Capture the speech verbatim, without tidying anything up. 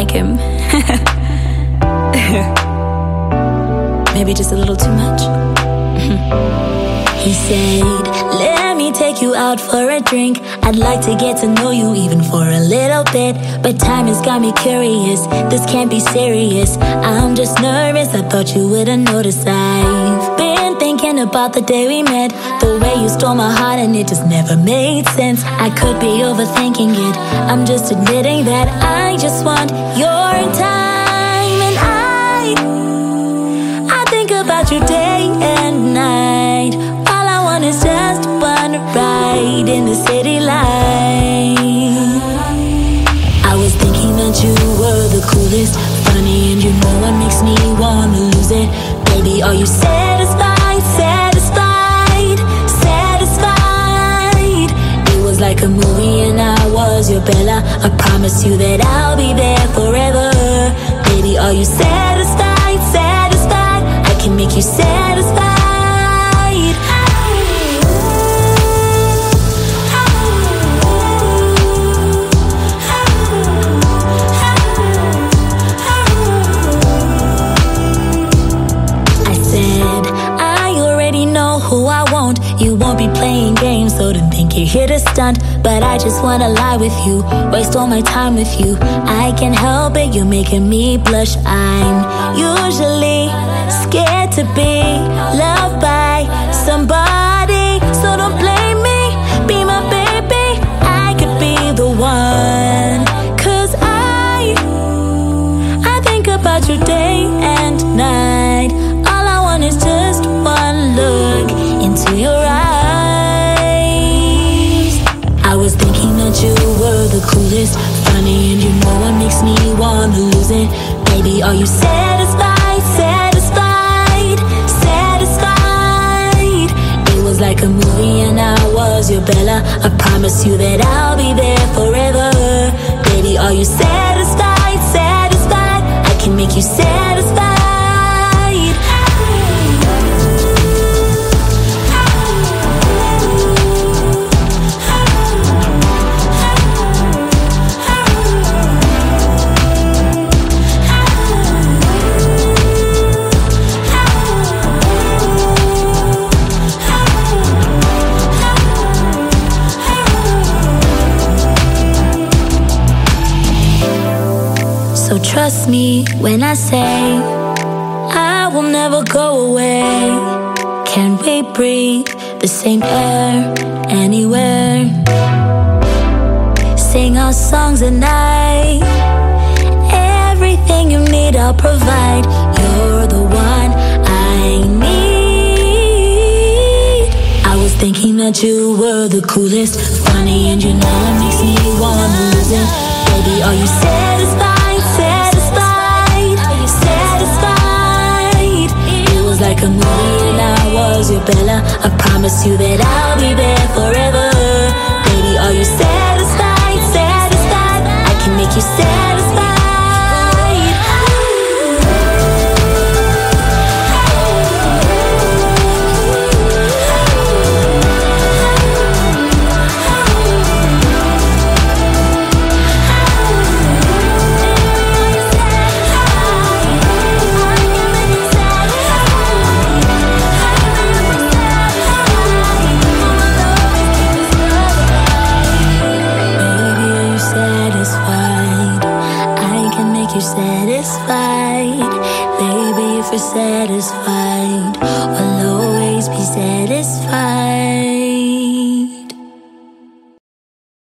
like him. Maybe just a little too much. He said, let me take you out for a drink. I'd like to get to know you even for a little bit, but time has got me curious. This can't be serious. I'm just nervous. I thought you would've noticed. I've been thinking about the day we met, the way you stole my heart and it just never made sense. I could be overthinking it. I'm just admitting that I just want your time. And I, I think about you day and night. All I want is just one ride in the city light. I was thinking that you were the coolest, funny, and you know what makes me wanna lose it. Baby, are you satisfied, satisfied, satisfied? It was like a movie and I was your Bella. I promise you that I'll be there forever. Baby, are you satisfied, satisfied? I can make you satisfied. Who I won't, you won't be playing games, so don't think you're here to stunt. But I just wanna lie with you, waste all my time with you. I can't help it, you're making me blush. I'm usually scared to be loved by somebody, so don't blame me, be my baby. I could be the one, cause I, I think about you day and night. All I want is just one look into your eyes. I was thinking that you were the coolest, funny, and you know what makes me wanna lose it. Baby, are you satisfied, satisfied, satisfied? It was like a movie and I was your Bella. I promise you that I'll be there forever. Baby, are you satisfied, satisfied? I can make you satisfied. So trust me when I say I will never go away. Can we breathe the same air anywhere? Sing our songs at night. Everything you need I'll provide. You're the one I need. I was thinking that you were the coolest, funny, and you know it makes me wanna lose it. Baby, are you satisfied? Satisfied, satisfied. It was like a movie and I was your Bella. I promise you that I'll be there forever. Baby, are you satisfied, satisfied? I can make you satisfied. Satisfied, baby, if you're satisfied, I'll always be satisfied.